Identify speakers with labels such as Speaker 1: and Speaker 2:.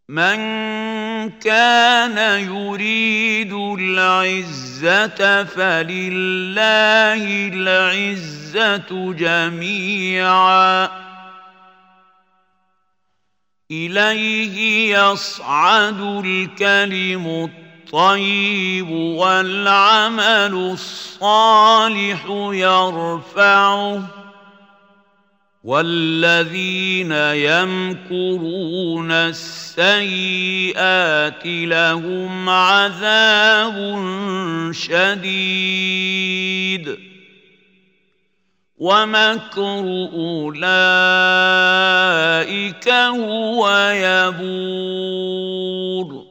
Speaker 1: من كان يريد العزة فلله العزة جميعا إليه يصعد الكلم الطيب والعمل الصالح يرفعه والذين يمكرون السيئات لهم عذاب شديد ومكر أولئك هو يبور